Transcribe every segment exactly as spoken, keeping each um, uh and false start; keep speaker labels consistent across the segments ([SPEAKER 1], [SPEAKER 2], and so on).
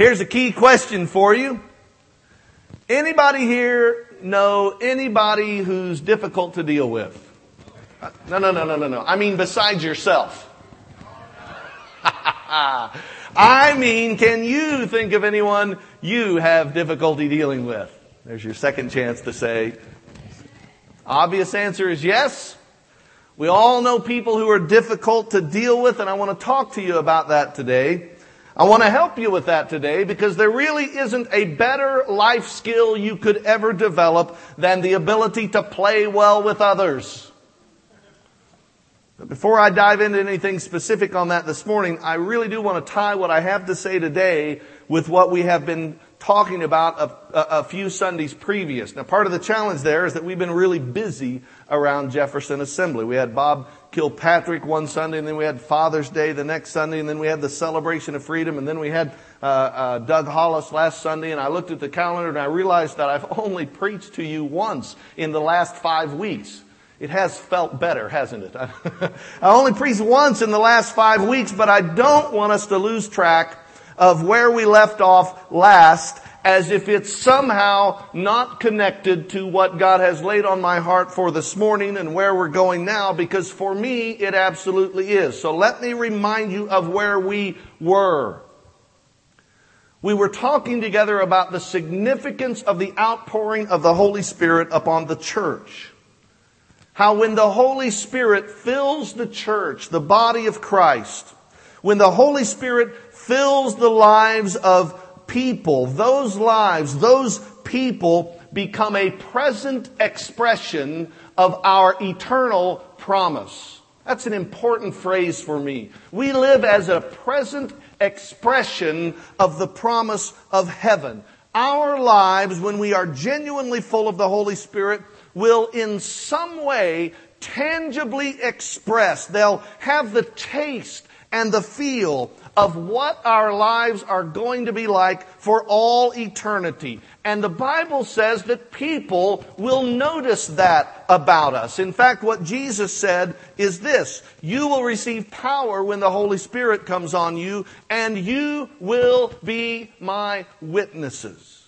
[SPEAKER 1] Here's a key question for you. Anybody here know anybody who's difficult to deal with? No, no, no, no, no, no. I mean besides yourself. I mean, can you think of anyone you have difficulty dealing with? There's your second chance to say. Obvious answer is yes. We all know people who are difficult to deal with, and I want to talk to you about that today. I want to help you with that today because there really isn't a better life skill you could ever develop than the ability to play well with others. But before I dive into anything specific on that this morning, I really do want to tie what I have to say today with what we have been talking about a, a, a few Sundays previous. Now, part of the challenge there is that we've been really busy around Jefferson Assembly. We had Bob Kilpatrick one Sunday, and then we had Father's Day the next Sunday, and then we had the Celebration of Freedom, and then we had uh, uh, Doug Hollis last Sunday, and I looked at the calendar and I realized that I've only preached to you once in the last five weeks. It has felt better, hasn't it? I only preached once in the last five weeks, but I don't want us to lose track of where we left off last, as if it's somehow not connected to what God has laid on my heart for this morning and where we're going now, because for me, it absolutely is. So let me remind you of where we were. We were talking together about the significance of the outpouring of the Holy Spirit upon the church. How when the Holy Spirit fills the church, the body of Christ, when the Holy Spirit fills the lives of people, those lives, those people become a present expression of our eternal promise. That's an important phrase for me. We live as a present expression of the promise of heaven. Our lives, when we are genuinely full of the Holy Spirit, will in some way tangibly express. They'll have the taste and the feel of what our lives are going to be like for all eternity. And the Bible says that people will notice that about us. In fact, what Jesus said is this: you will receive power when the Holy Spirit comes on you, and you will be my witnesses.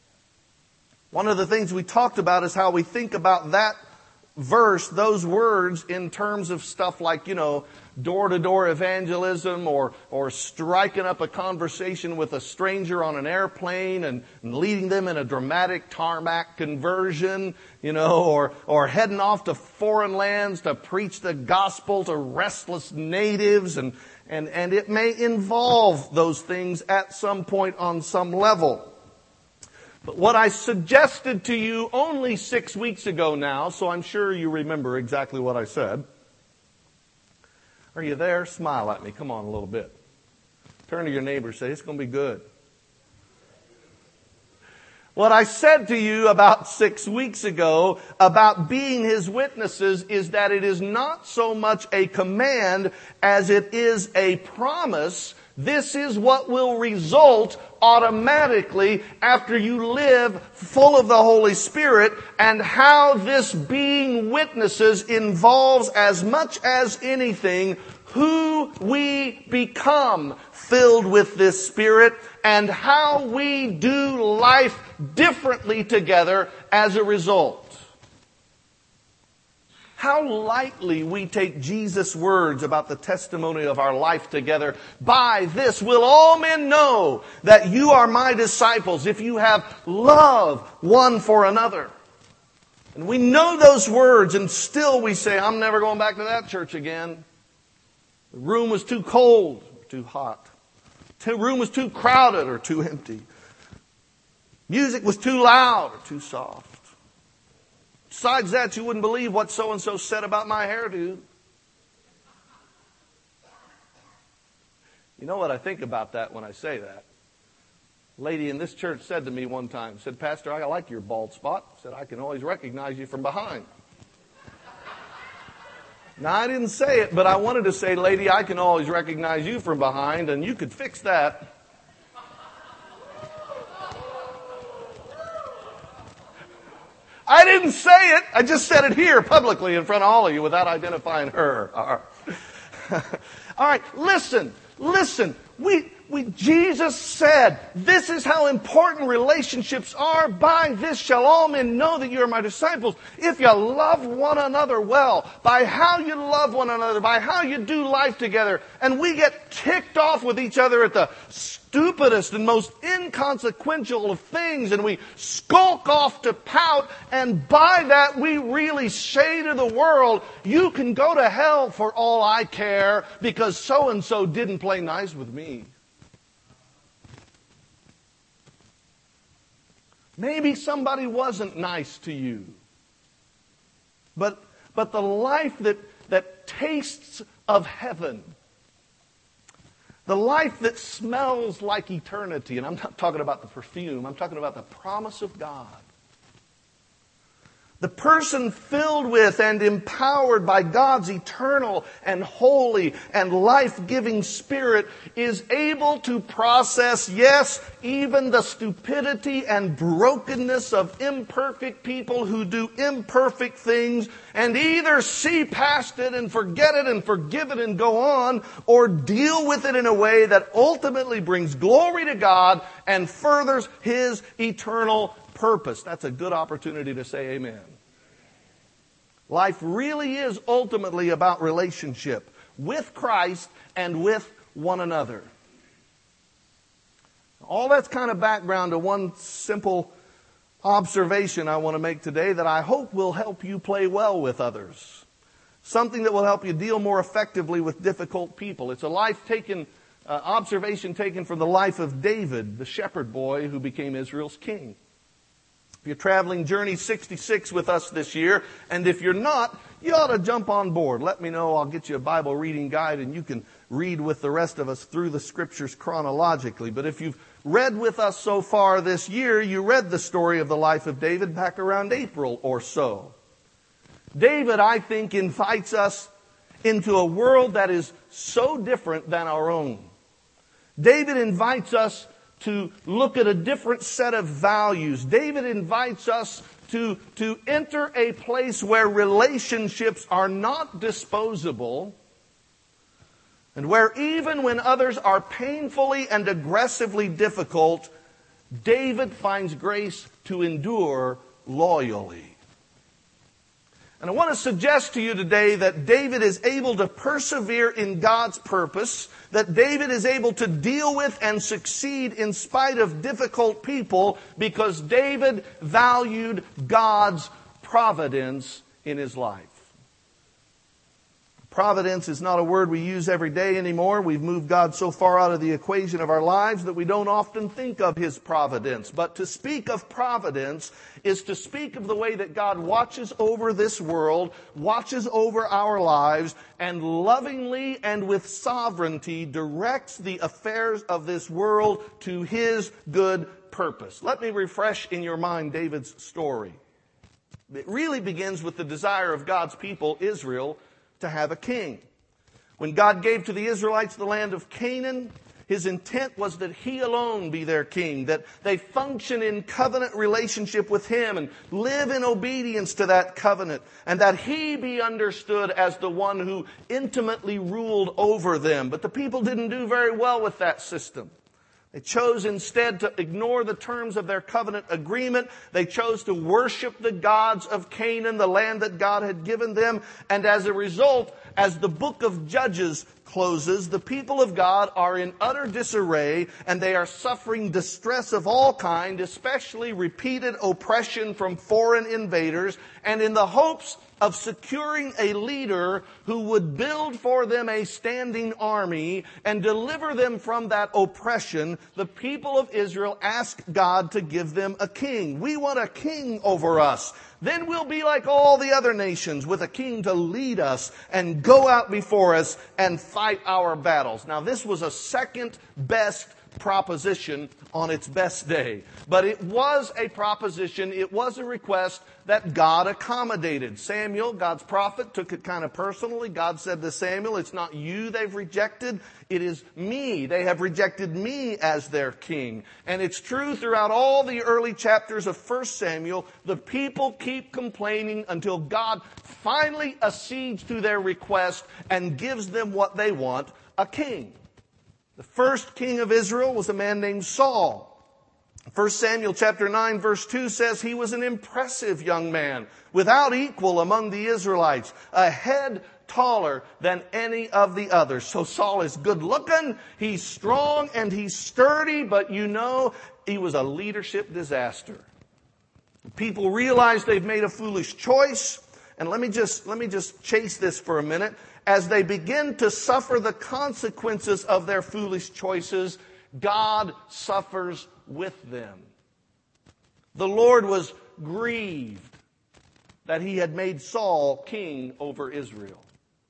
[SPEAKER 1] One of the things we talked about is how we think about that verse, those words, in terms of stuff like, you know, door-to-door evangelism or or striking up a conversation with a stranger on an airplane and, and leading them in a dramatic tarmac conversion, you know, or or heading off to foreign lands to preach the gospel to restless natives, and and and it may involve those things at some point on some level. But what I suggested to you only six weeks ago now, so I'm sure you remember exactly what I said. Are you there? Smile at me. Come on a little bit. Turn to your neighbor and say, it's going to be good. What I said to you about six weeks ago about being His witnesses is that it is not so much a command as it is a promise. This is what will result automatically after you live full of the Holy Spirit, and how this being witnesses involves, as much as anything, who we become filled with this Spirit and how we do life differently together as a result. How lightly we take Jesus' words about the testimony of our life together. By this will all men know that you are my disciples, if you have love one for another. And we know those words, and still we say, I'm never going back to that church again. The room was too cold or too hot. The room was too crowded or too empty. Music was too loud or too soft. Besides that, you wouldn't believe what so-and-so said about my hairdo. You know what I think about that when I say that? A lady in this church said to me one time, said, Pastor, I like your bald spot. Said, I can always recognize you from behind. Now, I didn't say it, but I wanted to say, lady, I can always recognize you from behind, and you could fix that. I didn't say it. I just said it here publicly in front of all of you without identifying her. All right, all right. Listen, listen. We we, Jesus said, this is how important relationships are. By this shall all men know that you are my disciples, if you love one another well, by how you love one another, by how you do life together. And we get ticked off with each other at the stupidest and most inconsequential of things, and we skulk off to pout, and by that we really say to the world, you can go to hell for all I care because so-and-so didn't play nice with me. Maybe somebody wasn't nice to you. But, but the life that, that tastes of heaven, the life that smells like eternity, and I'm not talking about the perfume, I'm talking about the promise of God. The person filled with and empowered by God's eternal and holy and life-giving Spirit is able to process, yes, even the stupidity and brokenness of imperfect people who do imperfect things, and either see past it and forget it and forgive it and go on, or deal with it in a way that ultimately brings glory to God and furthers His eternal purpose. That's a good opportunity to say amen. Life really is ultimately about relationship with Christ and with one another. All that's kind of background to one simple observation I want to make today that I hope will help you play well with others. Something that will help you deal more effectively with difficult people. It's a life taken, uh, observation taken from the life of David, the shepherd boy who became Israel's king. If you're traveling Journey sixty-six with us this year, and if you're not, you ought to jump on board. Let me know. I'll get you a Bible reading guide, and you can read with the rest of us through the Scriptures chronologically. But if you've read with us so far this year, you read the story of the life of David back around April or so. David, I think, invites us into a world that is so different than our own. David invites us to look at a different set of values. David invites us to, to enter a place where relationships are not disposable, and where even when others are painfully and aggressively difficult, David finds grace to endure loyally. And I want to suggest to you today that David is able to persevere in God's purpose, that David is able to deal with and succeed in spite of difficult people, because David valued God's providence in his life. Providence is not a word we use every day anymore. We've moved God so far out of the equation of our lives that we don't often think of His providence. But to speak of providence is to speak of the way that God watches over this world, watches over our lives, and lovingly and with sovereignty directs the affairs of this world to His good purpose. Let me refresh in your mind David's story. It really begins with the desire of God's people, Israel, to have a king. When God gave to the Israelites the land of Canaan, His intent was that He alone be their king, that they function in covenant relationship with Him and live in obedience to that covenant, and that He be understood as the one who intimately ruled over them. But the people didn't do very well with that system. They chose instead to ignore the terms of their covenant agreement. They chose to worship the gods of Canaan, the land that God had given them. And as a result, as the book of Judges closes, the people of God are in utter disarray, and they are suffering distress of all kind, especially repeated oppression from foreign invaders, and in the hopes of securing a leader who would build for them a standing army and deliver them from that oppression, the people of Israel ask God to give them a king. We want a king over us. Then we'll be like all the other nations, with a king to lead us and go out before us and fight our battles. Now, this was a second best proposition on its best day. But it was a proposition, it was a request that God accommodated. Samuel, God's prophet, took it kind of personally. God said to Samuel, it's not you they've rejected, it is me. They have rejected me as their king. And it's true throughout all the early chapters of First Samuel, the people keep complaining until God finally accedes to their request and gives them what they want, a king. The first king of Israel was a man named Saul. First Samuel chapter nine verse two says he was an impressive young man, without equal among the Israelites, a head taller than any of the others. So Saul is good looking, he's strong, and he's sturdy, but you know, he was a leadership disaster. People realize they've made a foolish choice, and let me just, let me just chase this for a minute. As they begin to suffer the consequences of their foolish choices, God suffers with them. The Lord was grieved that he had made Saul king over Israel.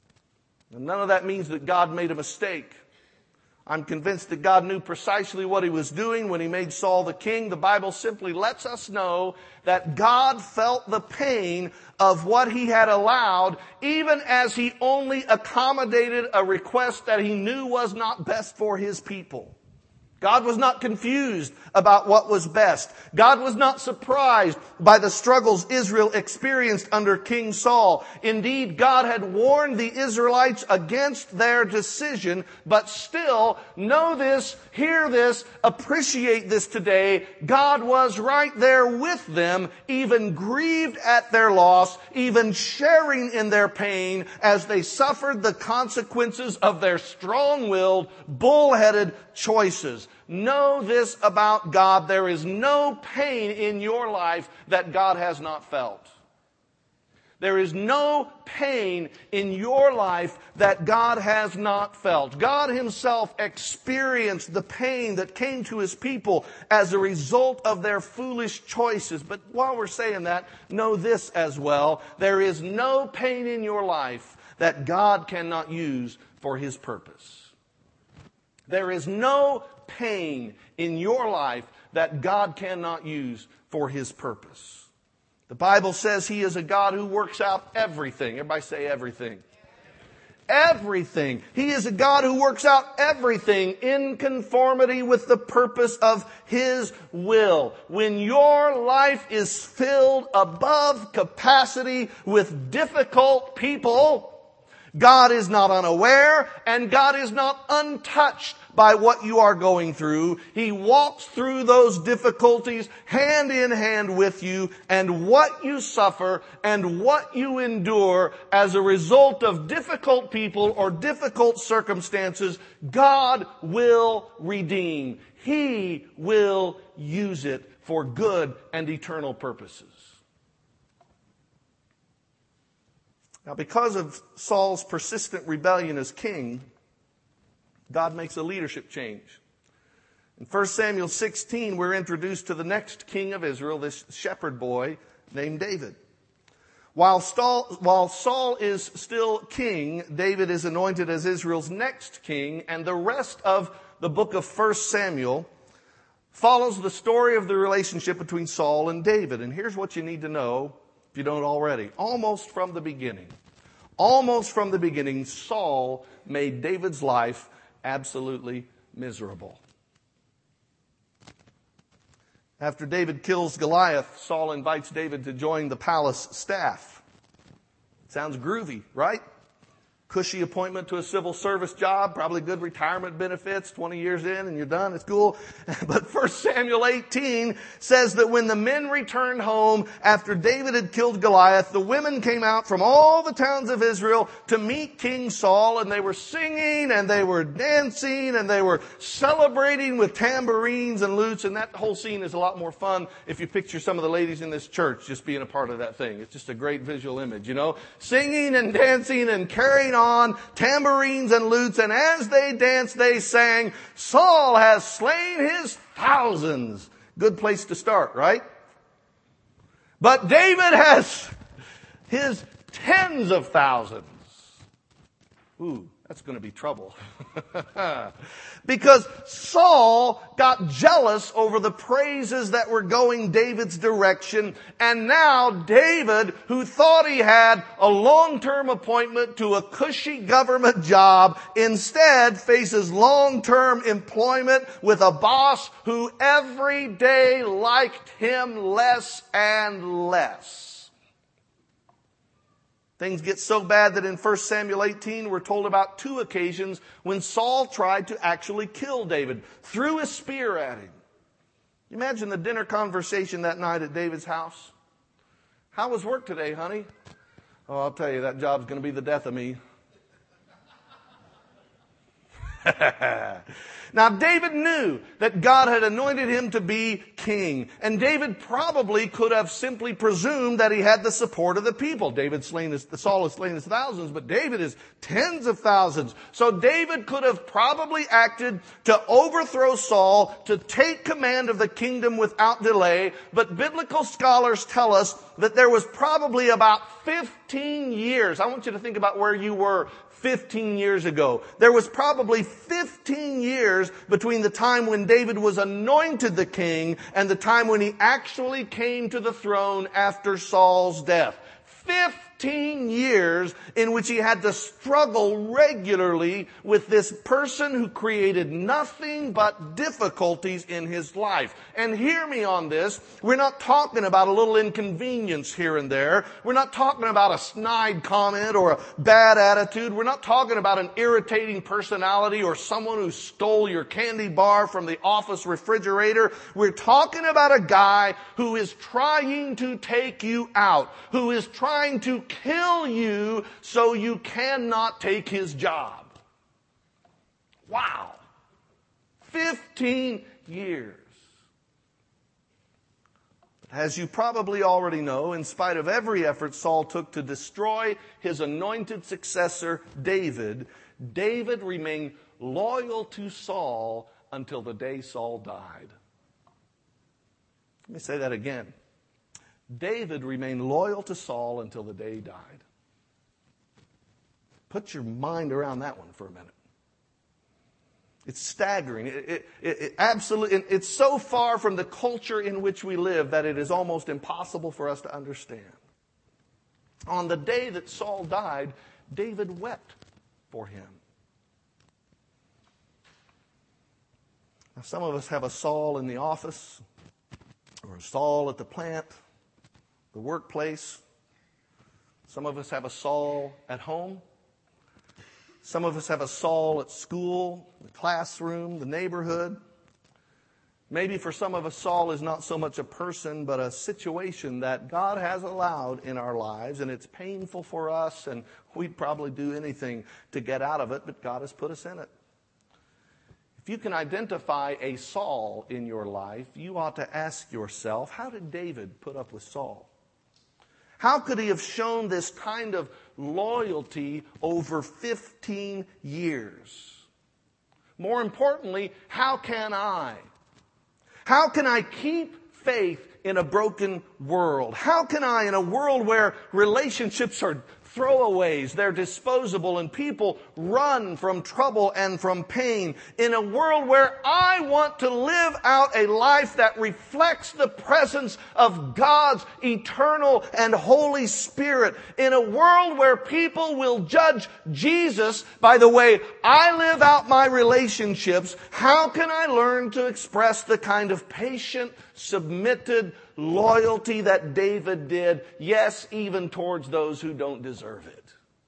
[SPEAKER 1] And none of that means that God made a mistake. I'm convinced that God knew precisely what he was doing when he made Saul the king. The Bible simply lets us know that God felt the pain of what he had allowed, even as he only accommodated a request that he knew was not best for his people. God was not confused about what was best. God was not surprised by the struggles Israel experienced under King Saul. Indeed, God had warned the Israelites against their decision, but still, know this, hear this, appreciate this today. God was right there with them, even grieved at their loss, even sharing in their pain as they suffered the consequences of their strong-willed, bull-headed choices. Know this about God. There is no pain in your life that God has not felt. There is no pain in your life that God has not felt. God himself experienced the pain that came to his people as a result of their foolish choices. But while we're saying that, know this as well. There is no pain in your life that God cannot use for his purpose. There is no pain in your life that God cannot use for his purpose. The Bible says he is a God who works out everything. Everybody say everything. Everything. He is a God who works out everything in conformity with the purpose of his will. When your life is filled above capacity with difficult people, God is not unaware and God is not untouched by what you are going through. He walks through those difficulties hand in hand with you, and what you suffer and what you endure as a result of difficult people or difficult circumstances, God will redeem. He will use it for good and eternal purposes. Now, because of Saul's persistent rebellion as king, God makes a leadership change. In First Samuel sixteen, we're introduced to the next king of Israel, this shepherd boy named David. While Saul, while Saul is still king, David is anointed as Israel's next king, and the rest of the book of First Samuel follows the story of the relationship between Saul and David. And here's what you need to know, if you don't already. Almost from the beginning, almost from the beginning, Saul made David's life absolutely miserable. After David kills Goliath, Saul invites David to join the palace staff. Sounds groovy, right? Cushy appointment to a civil service job, probably good retirement benefits, twenty years in and you're done, it's cool. But First Samuel eighteen says that when the men returned home after David had killed Goliath, the women came out from all the towns of Israel to meet King Saul, and they were singing and they were dancing and they were celebrating with tambourines and lutes, and that whole scene is a lot more fun if you picture some of the ladies in this church just being a part of that thing. It's just a great visual image, you know, singing and dancing and carrying on on tambourines and lutes, and as they danced, they sang, "Saul has slain his thousands." Good place to start, right? But David has his tens of thousands. Ooh, that's going to be trouble. Because Saul got jealous over the praises that were going David's direction, and now David, who thought he had a long-term appointment to a cushy government job, instead faces long-term employment with a boss who every day liked him less and less. Things get so bad that in First Samuel eighteen, we're told about two occasions when Saul tried to actually kill David, threw a spear at him. Imagine the dinner conversation that night at David's house. How was work today, honey? Oh, I'll tell you, that job's going to be the death of me. Now, David knew that God had anointed him to be king. And David probably could have simply presumed that he had the support of the people. David slain his, Saul has slain his thousands, but David is tens of thousands. So David could have probably acted to overthrow Saul, to take command of the kingdom without delay. But biblical scholars tell us that there was probably about fifteen years. I want you to think about where you were fifteen years ago. There was probably fifteen years between the time when David was anointed the king and the time when he actually came to the throne after Saul's death. Fifteen years in which he had to struggle regularly with this person who created nothing but difficulties in his life. And hear me on this. We're not talking about a little inconvenience here and there. We're not talking about a snide comment or a bad attitude. We're not talking about an irritating personality or someone who stole your candy bar from the office refrigerator. We're talking about a guy who is trying to take you out, who is trying to kill you so you cannot take his job. Wow. Fifteen years. As you probably already know, in spite of every effort Saul took to destroy his anointed successor, David, David remained loyal to Saul until the day Saul died. Let me say that again. David remained loyal to Saul until the day he died. Put your mind around that one for a minute. It's staggering. It, it, it, it absolutely, it's so far from the culture in which we live that it is almost impossible for us to understand. On the day that Saul died, David wept for him. Now, some of us have a Saul in the office or a Saul at the plant, the workplace. Some of us have a Saul at home. Some of us have a Saul at school, the classroom, the neighborhood. Maybe for some of us, Saul is not so much a person, but a situation that God has allowed in our lives, and it's painful for us, and we'd probably do anything to get out of it, but God has put us in it. If you can identify a Saul in your life, you ought to ask yourself, how did David put up with Saul? How could he have shown this kind of loyalty over fifteen years? More importantly, how can I? How can I keep faith in a broken world? How can I, in a world where relationships are throwaways, they're disposable, and people run from trouble and from pain, in a world where I want to live out a life that reflects the presence of God's eternal and Holy Spirit, in a world where people will judge Jesus by the way I live out my relationships, how can I learn to express the kind of patient, submitted loyalty that David did, yes, even towards those who don't deserve it?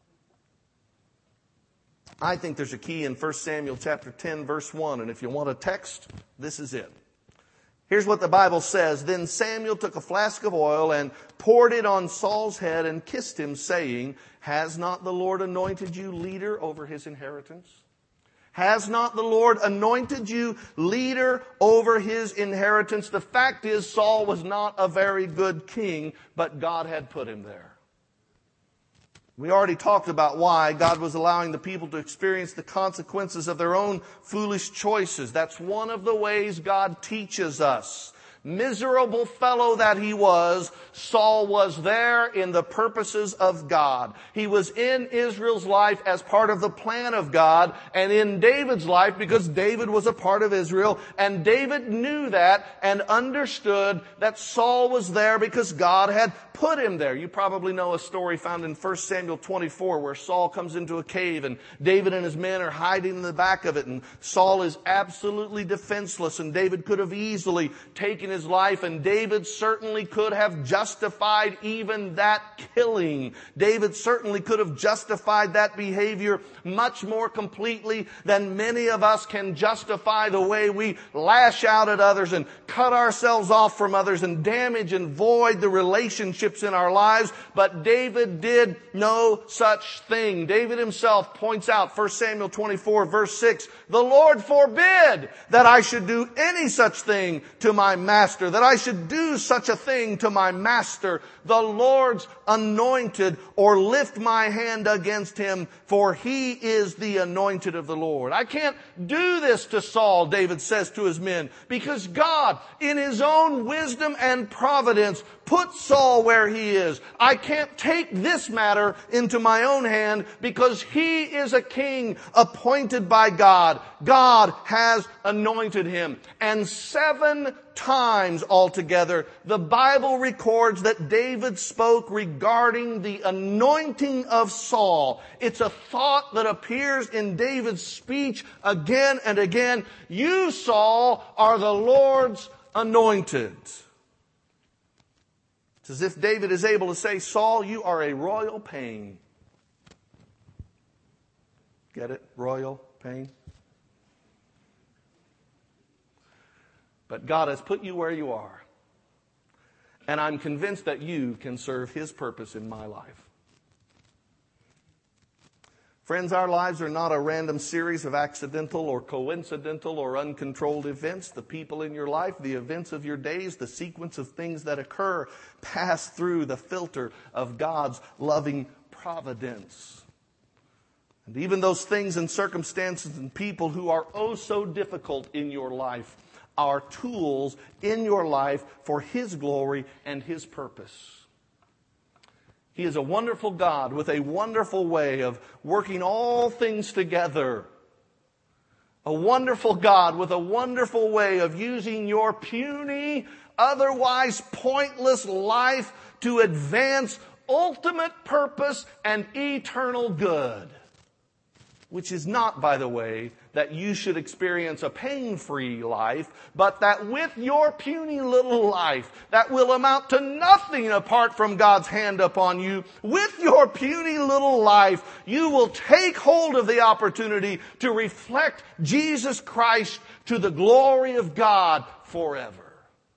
[SPEAKER 1] I think there's a key in First Samuel chapter ten, verse one, and if you want a text, this is it. Here's what the Bible says. Then Samuel took a flask of oil and poured it on Saul's head and kissed him, saying, "Has not the Lord anointed you leader over his inheritance? Has not the Lord anointed you leader over his inheritance?" The fact is, Saul was not a very good king, but God had put him there. We already talked about why God was allowing the people to experience the consequences of their own foolish choices. That's one of the ways God teaches us. Miserable fellow that he was, Saul was there in the purposes of God. He was in Israel's life as part of the plan of God, and in David's life because David was a part of Israel, and David knew that and understood that Saul was there because God had put him there. You probably know a story found in First Samuel twenty-four where Saul comes into a cave and David and his men are hiding in the back of it, and Saul is absolutely defenseless, and David could have easily taken his life, and David certainly could have justified even that killing. David certainly could have justified that behavior much more completely than many of us can justify the way we lash out at others and cut ourselves off from others and damage and void the relationships in our lives. But David did no such thing. David himself points out, First Samuel twenty-four verse six, the Lord forbid that I should do any such thing to my master, that I should do such a thing to my master, the Lord's anointed, or lift my hand against him, for he is the anointed of the Lord. I can't do this to Saul, David says to his men, because God, in his own wisdom and providence, put Saul where he is. I can't take this matter into my own hand because he is a king appointed by God. God has anointed him. And seven times altogether, the Bible records that David spoke regarding the anointing of Saul. It's a thought that appears in David's speech again and again. You, Saul, are the Lord's anointed. It's as if David is able to say, Saul, you are a royal pain. Get it? Royal pain. But God has put you where you are. And I'm convinced that you can serve his purpose in my life. Friends, our lives are not a random series of accidental or coincidental or uncontrolled events. The people in your life, the events of your days, the sequence of things that occur pass through the filter of God's loving providence. And even those things and circumstances and people who are oh so difficult in your life are tools in your life for his glory and his purpose. He is a wonderful God with a wonderful way of working all things together. A wonderful God with a wonderful way of using your puny, otherwise pointless life to advance ultimate purpose and eternal good. Which is not, by the way, that you should experience a pain-free life, but that with your puny little life that will amount to nothing apart from God's hand upon you, with your puny little life, you will take hold of the opportunity to reflect Jesus Christ to the glory of God forever.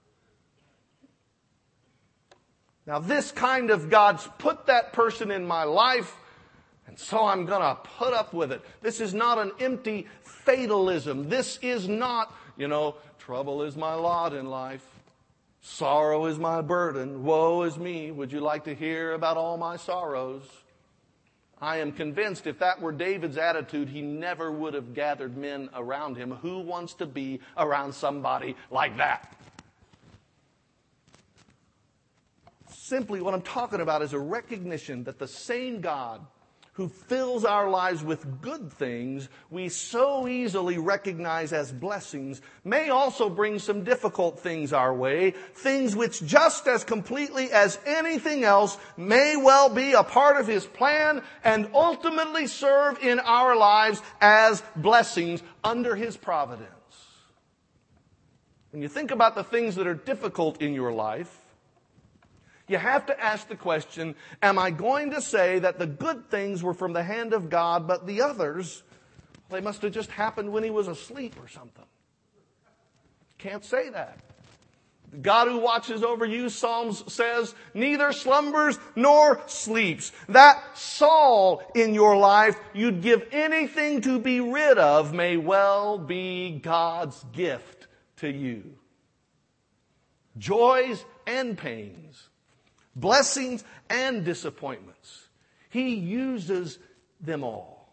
[SPEAKER 1] Now, this kind of God's put that person in my life, and so I'm going to put up with it. This is not an empty fatalism. This is not, you know, trouble is my lot in life. Sorrow is my burden. Woe is me. Would you like to hear about all my sorrows? I am convinced if that were David's attitude, he never would have gathered men around him. Who wants to be around somebody like that? Simply what I'm talking about is a recognition that the same God who fills our lives with good things we so easily recognize as blessings, may also bring some difficult things our way, things which just as completely as anything else may well be a part of his plan and ultimately serve in our lives as blessings under his providence. When you think about the things that are difficult in your life, you have to ask the question, am I going to say that the good things were from the hand of God, but the others, they must have just happened when he was asleep or something? Can't say that. The God who watches over you, Psalms says, neither slumbers nor sleeps. That Saul in your life you'd give anything to be rid of may well be God's gift to you. Joys and pains. Blessings and disappointments. He uses them all.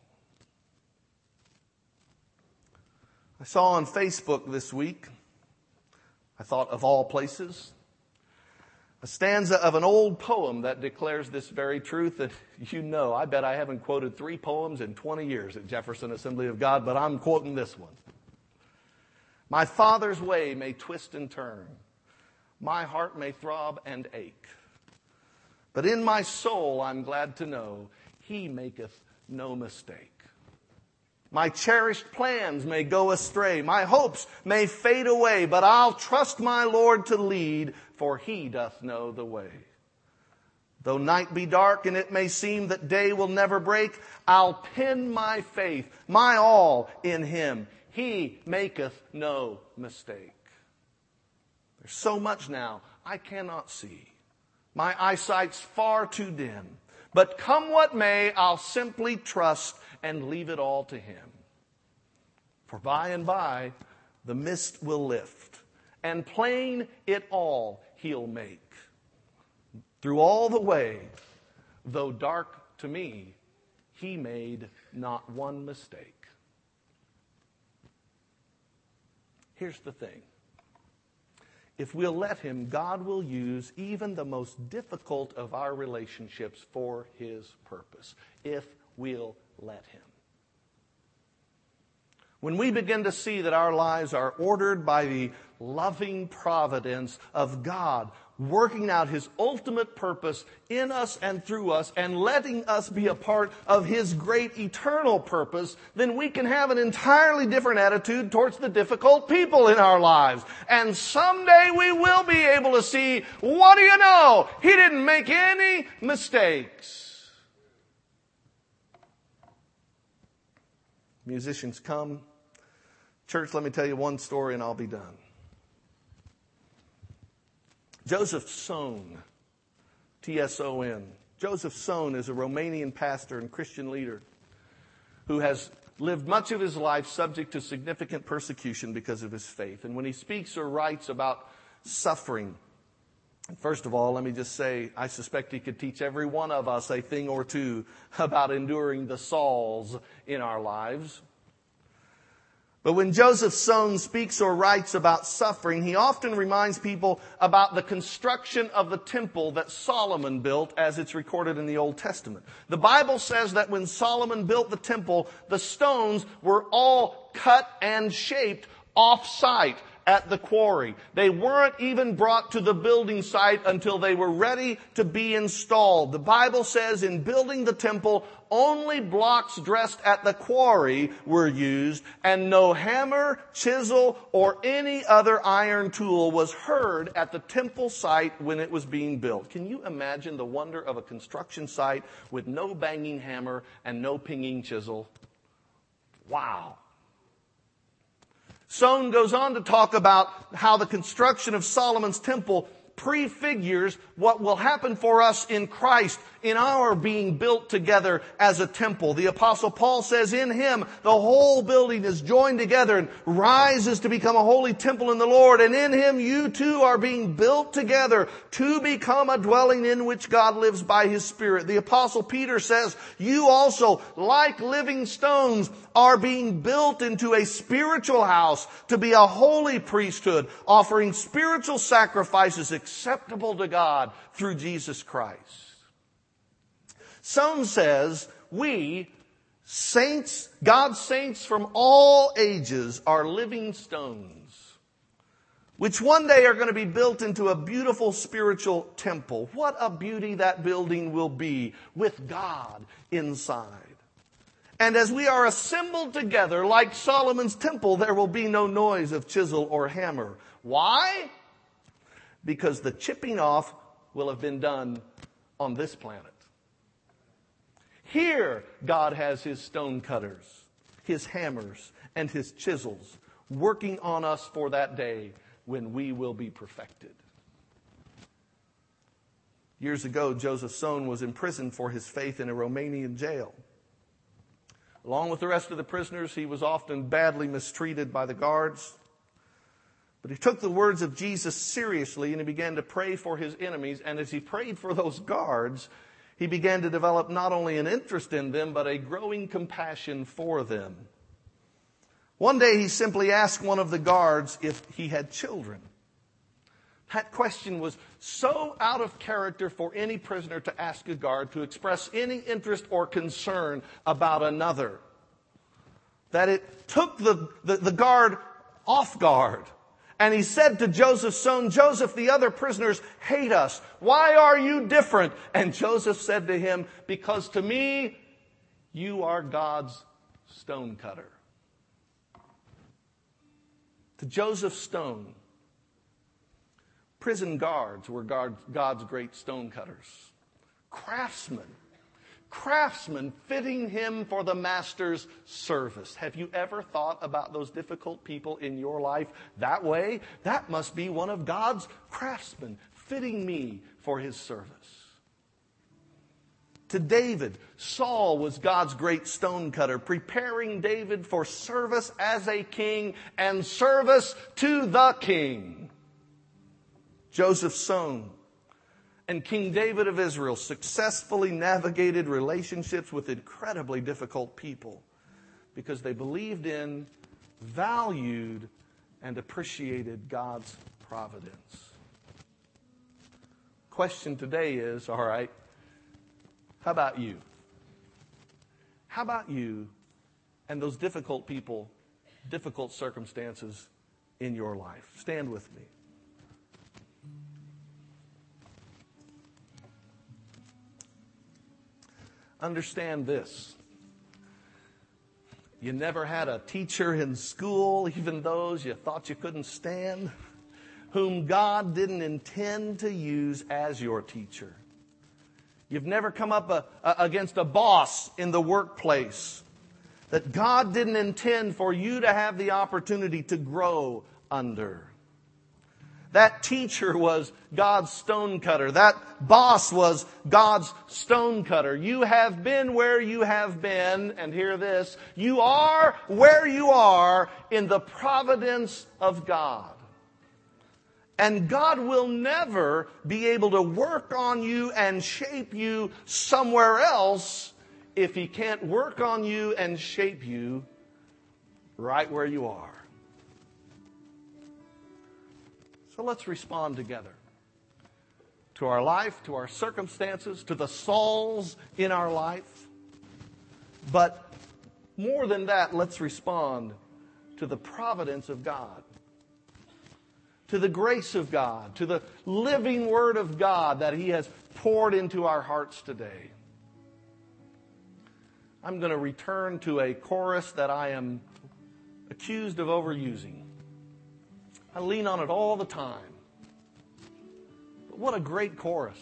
[SPEAKER 1] I saw on Facebook this week, I thought of all places, a stanza of an old poem that declares this very truth that you know. I bet I haven't quoted three poems in twenty years at Jefferson Assembly of God, but I'm quoting this one. My Father's way may twist and turn. My heart may throb and ache. But in my soul I'm glad to know He maketh no mistake. My cherished plans may go astray. My hopes may fade away, but I'll trust my Lord to lead, for He doth know the way. Though night be dark and it may seem that day will never break, I'll pin my faith, my all in Him. He maketh no mistake. There's so much now I cannot see. My eyesight's far too dim. But come what may, I'll simply trust and leave it all to Him. For by and by, the mist will lift, and plain it all He'll make. Through all the way, though dark to me, He made not one mistake. Here's the thing. If we'll let Him, God will use even the most difficult of our relationships for His purpose. If we'll let Him. When we begin to see that our lives are ordered by the loving providence of God, working out His ultimate purpose in us and through us, and letting us be a part of His great eternal purpose, then we can have an entirely different attitude towards the difficult people in our lives. And someday we will be able to see, what do you know? He didn't make any mistakes. Musicians come. Church, let me tell you one story and I'll be done. Joseph Tson, T S O N. Joseph Tson is a Romanian pastor and Christian leader who has lived much of his life subject to significant persecution because of his faith. And when he speaks or writes about suffering, first of all, let me just say, I suspect he could teach every one of us a thing or two about enduring the Sauls in our lives. But when Joseph Tson speaks or writes about suffering, he often reminds people about the construction of the temple that Solomon built as it's recorded in the Old Testament. The Bible says that when Solomon built the temple, the stones were all cut and shaped off-site at the quarry. They weren't even brought to the building site until they were ready to be installed. The Bible says in building the temple, only blocks dressed at the quarry were used, and no hammer, chisel, or any other iron tool was heard at the temple site when it was being built. Can you imagine the wonder of a construction site with no banging hammer and no pinging chisel? Wow. Tson goes on to talk about how the construction of Solomon's temple prefigures what will happen for us in Christ in our being built together as a temple. The Apostle Paul says in Him the whole building is joined together and rises to become a holy temple in the Lord. And in Him you too are being built together to become a dwelling in which God lives by His Spirit. The Apostle Peter says you also, like living stones, are being built into a spiritual house to be a holy priesthood, offering spiritual sacrifices acceptable to God through Jesus Christ. Tson says we, saints, God's saints from all ages, are living stones, which one day are going to be built into a beautiful spiritual temple. What a beauty that building will be with God inside. And as we are assembled together like Solomon's temple, there will be no noise of chisel or hammer. Why? Because the chipping off will have been done on this planet. Here, God has His stone cutters, His hammers, and His chisels working on us for that day when we will be perfected. Years ago, Joseph Tson was imprisoned for his faith in a Romanian jail. Along with the rest of the prisoners, he was often badly mistreated by the guards. But he took the words of Jesus seriously and he began to pray for his enemies. And as he prayed for those guards, he began to develop not only an interest in them, but a growing compassion for them. One day he simply asked one of the guards if he had children. That question was so out of character for any prisoner to ask a guard to express any interest or concern about another, that it took the, the, the guard off guard. And he said to Joseph's son, Joseph, the other prisoners hate us. Why are you different? And Joseph said to him, because to me, you are God's stonecutter. To Joseph Stone, prison guards were God's great stonecutters. Craftsmen. Craftsmen fitting him for the master's service. Have you ever thought about those difficult people in your life that way? That must be one of God's craftsmen fitting me for his service. To David, Saul was God's great stonecutter, preparing David for service as a king and service to the king. Joseph Stone and King David of Israel successfully navigated relationships with incredibly difficult people because they believed in, valued, and appreciated God's providence. Question today is, all right, how about you? How about you and those difficult people, difficult circumstances in your life? Stand with me. Understand this. You never had a teacher in school, even those you thought you couldn't stand, whom God didn't intend to use as your teacher. You've never come up a, a, against a boss in the workplace that God didn't intend for you to have the opportunity to grow under. That teacher was God's stonecutter. That boss was God's stonecutter. You have been where you have been, and hear this, you are where you are in the providence of God. And God will never be able to work on you and shape you somewhere else if He can't work on you and shape you right where you are. So let's respond together to our life, to our circumstances, to the Sauls in our life. But more than that, let's respond to the providence of God, to the grace of God, to the living Word of God that He has poured into our hearts today. I'm going to return to a chorus that I am accused of overusing. I lean on it all the time. But what a great chorus.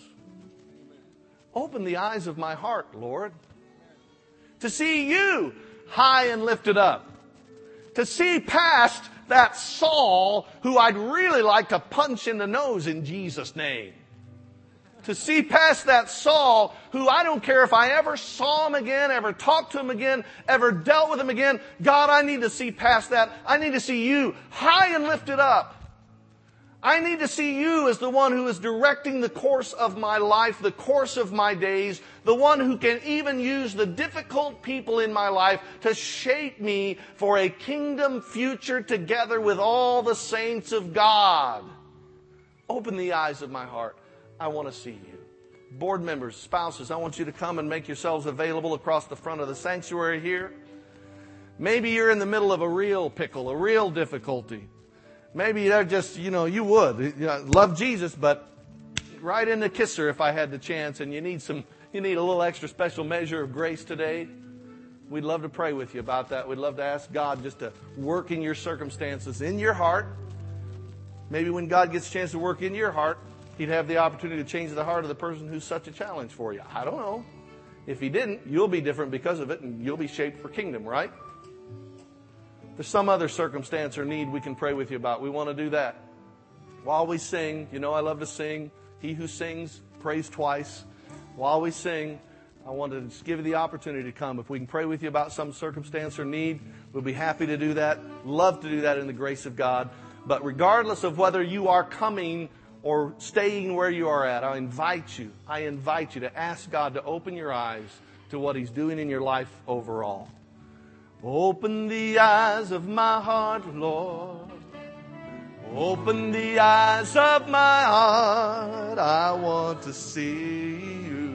[SPEAKER 1] Open the eyes of my heart, Lord, to see you high and lifted up, to see past that Saul who I'd really like to punch in the nose in Jesus' name. To see past that Saul who I don't care if I ever saw him again, ever talked to him again, ever dealt with him again. God, I need to see past that. I need to see you high and lifted up. I need to see you as the one who is directing the course of my life, the course of my days, the one who can even use the difficult people in my life to shape me for a kingdom future together with all the saints of God. Open the eyes of my heart. I want to see you. Board members, spouses, I want you to come and make yourselves available across the front of the sanctuary here. Maybe you're in the middle of a real pickle, a real difficulty. Maybe they're just, you know, you would you know, love Jesus, but right in the kisser if I had the chance, and you need some, you need a little extra special measure of grace today. We'd love to pray with you about that. We'd love to ask God just to work in your circumstances, in your heart. Maybe when God gets a chance to work in your heart, He'd have the opportunity to change the heart of the person who's such a challenge for you. I don't know. If He didn't, you'll be different because of it, and you'll be shaped for kingdom, right? If there's some other circumstance or need we can pray with you about, we want to do that. While we sing, you know I love to sing. He who sings prays twice. While we sing, I want to just give you the opportunity to come. If we can pray with you about some circumstance or need, we'll be happy to do that. Love to do that in the grace of God. But regardless of whether you are coming or staying where you are at, I invite you, I invite you to ask God to open your eyes to what He's doing in your life overall. Open the eyes of my heart, Lord. Open the eyes of my heart. I want to see you.